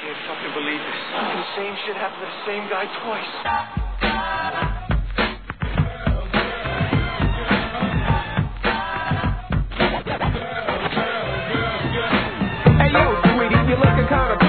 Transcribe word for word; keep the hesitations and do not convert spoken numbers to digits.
can't fucking believe this. The same shit happened to the same guy twice. Hey yo, sweetie, you looking kinda